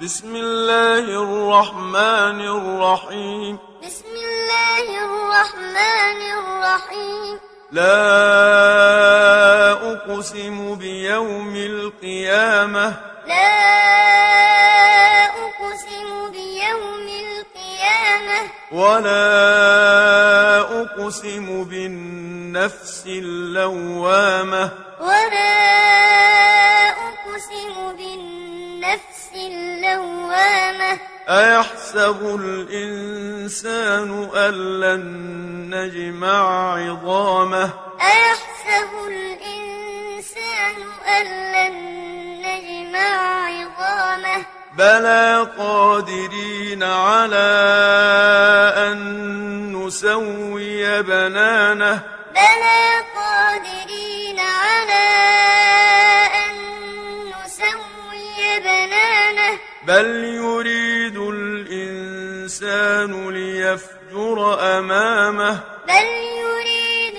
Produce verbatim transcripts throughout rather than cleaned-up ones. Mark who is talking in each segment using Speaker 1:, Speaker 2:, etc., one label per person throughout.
Speaker 1: بسم الله الرحمن الرحيم
Speaker 2: بسم الله الرحمن الرحيم
Speaker 1: لا أقسم بيوم القيامة
Speaker 2: لا أقسم بيوم القيامة
Speaker 1: ولا أقسم بالنفس اللوامة
Speaker 2: ولا أقسم بالنفس اللوامة
Speaker 1: أيحسب الإنسان أن لن نجمع عظامه
Speaker 2: أيحسب الإنسان أن لن نجمع عظامه
Speaker 1: بلى قادرين على أن نسوي بنانه
Speaker 2: بلى قادرين على أن نسوي بنانه
Speaker 1: بل يريد الإنسان ليفجر أمامه
Speaker 2: بل يريد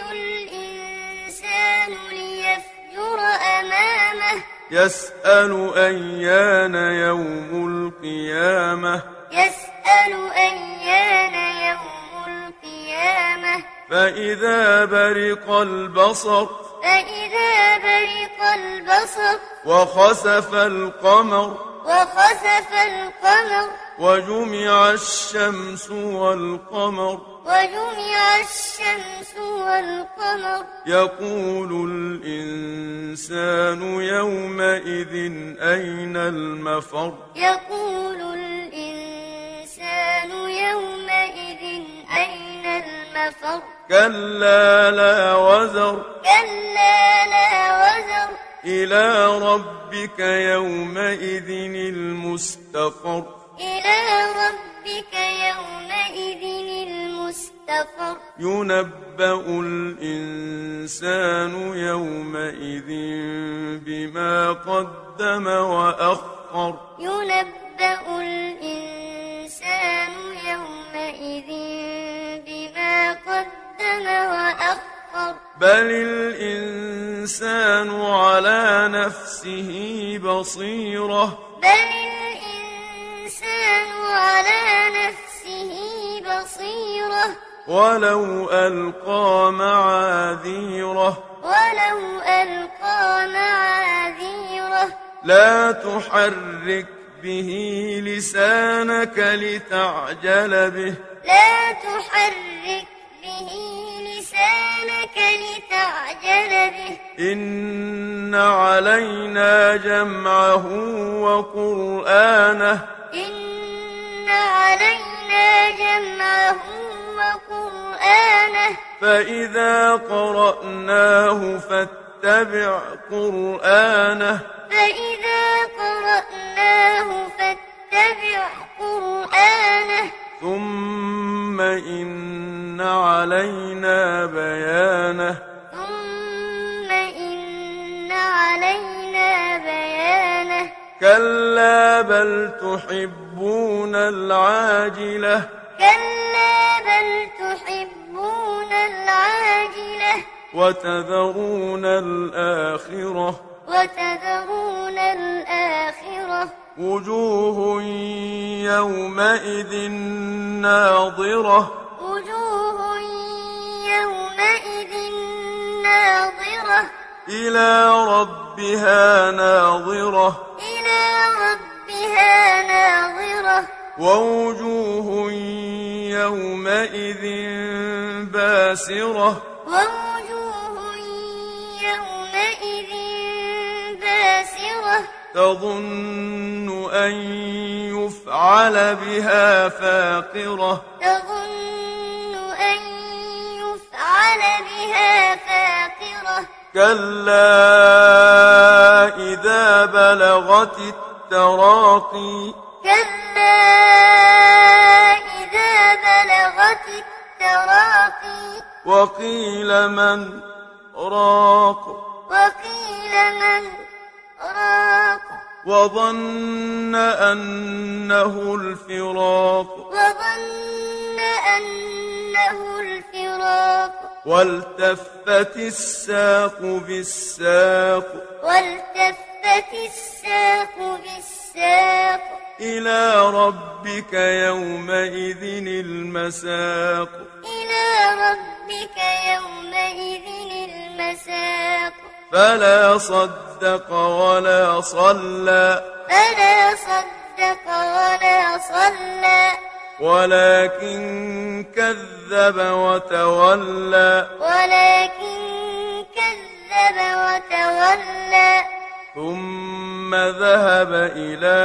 Speaker 2: الإنسان ليفجر أمامه
Speaker 1: يسأل أيان يوم القيامة
Speaker 2: يسأل أيان يوم القيامة
Speaker 1: فإذا برق البصر
Speaker 2: فإذا برق البصر
Speaker 1: وخسف القمر
Speaker 2: وخسف القمر
Speaker 1: وجمع الشمس والقمر
Speaker 2: وجمع الشمس والقمر
Speaker 1: يقول الإنسان يومئذ أين المفر
Speaker 2: يقول الإنسان يومئذ أين المفر
Speaker 1: كلا لا وزر
Speaker 2: كلا لا وزر
Speaker 1: إلى ربك يومئذ المستقر
Speaker 2: إلى ربك يومئذ المستقر
Speaker 1: ينبأ الإنسان يومئذ بما قدم وأخر
Speaker 2: ينبأ الإنسان يومئذ بما قدم وأخر
Speaker 1: بل الإنسان على نفسه بصيرة
Speaker 2: بل الإنسان على نفسه بصيرة
Speaker 1: ولو ألقى معاذيره
Speaker 2: ولو ألقى معاذيره
Speaker 1: لا تحرك به لسانك لتعجل به
Speaker 2: لا تحرك به لسانك لتعجل به
Speaker 1: إن علينا جمعه وقرآنه
Speaker 2: إن علينا جمعه وقرآنه
Speaker 1: فإذا قرأناه فاتبع قرآنه
Speaker 2: فإذا قرأناه فاتبع قرآنه
Speaker 1: ثم إن علينا بيانه
Speaker 2: ثم إن علينا بيانه
Speaker 1: كلا بل تحبون العاجلة
Speaker 2: كلا بل تحبون العاجلة
Speaker 1: وتذرون الآخرة
Speaker 2: وتذرون الآخرة
Speaker 1: وجوه يومئذ ناظرة
Speaker 2: وجوه يومئذ ناظرة
Speaker 1: إلى ربها ناظرة
Speaker 2: إلى ربها ناظرة
Speaker 1: ووجوه يومئذ باسرة
Speaker 2: ووجوه يومئذ باسرة
Speaker 1: تظن أن يفعل بها فاقرة
Speaker 2: تظن أن يفعل بها فاقرة
Speaker 1: كلا إذا بلغت التراقي
Speaker 2: كلا إذا بلغت التراقي
Speaker 1: وقيل من راق
Speaker 2: وقيل من راق
Speaker 1: وظن أنه الفراق
Speaker 2: وظن أنه الفراق
Speaker 1: والتفت الساق بالساق
Speaker 2: والتفت الساق بالساق
Speaker 1: إلى ربك يومئذ المساق
Speaker 2: إلى ربك يومئذ المساق
Speaker 1: فلا صدق ولا صلى
Speaker 2: فلا صدق ولا صلى
Speaker 1: ولكن كذب وتولى
Speaker 2: ولكن كذب وتولى
Speaker 1: ثم ذهب إلى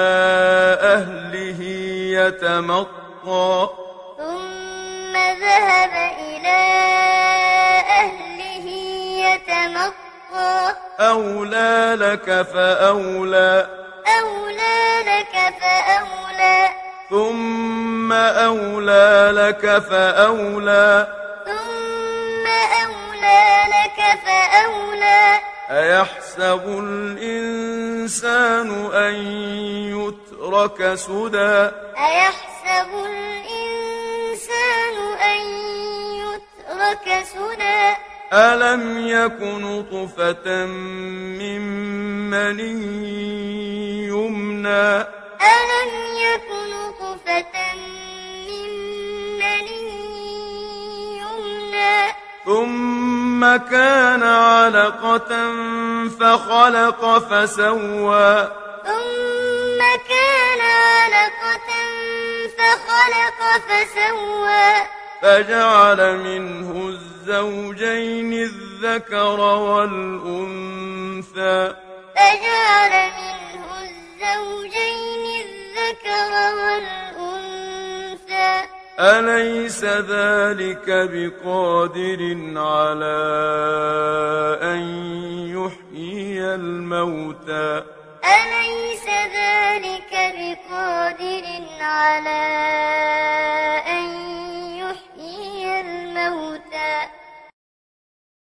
Speaker 1: أهله يتمطى
Speaker 2: ثم ذهب إلى أهله يتمطى
Speaker 1: أولى لك فأولى
Speaker 2: أولى لك فأولى
Speaker 1: ثم أولى لك فأولى
Speaker 2: ثم أولى لك فأولى
Speaker 1: أيحسب الإنسان أن يترك سدى
Speaker 2: أيحسب الإنسان أن يترك سدى
Speaker 1: ألم يك نطفة من مني يمنى
Speaker 2: ألم يك نطفة من مني يمنى
Speaker 1: ثم كان علقة فخلق فسوى
Speaker 2: ثم كان علقة فخلق فسوى
Speaker 1: فجعل منه الزوجين الذكر والأنثى
Speaker 2: فجعل منه الزوجين الذكر والأنثى
Speaker 1: أليس ذلك بقادر على أن يحيي الموتى
Speaker 2: أليس ذلك بقادر على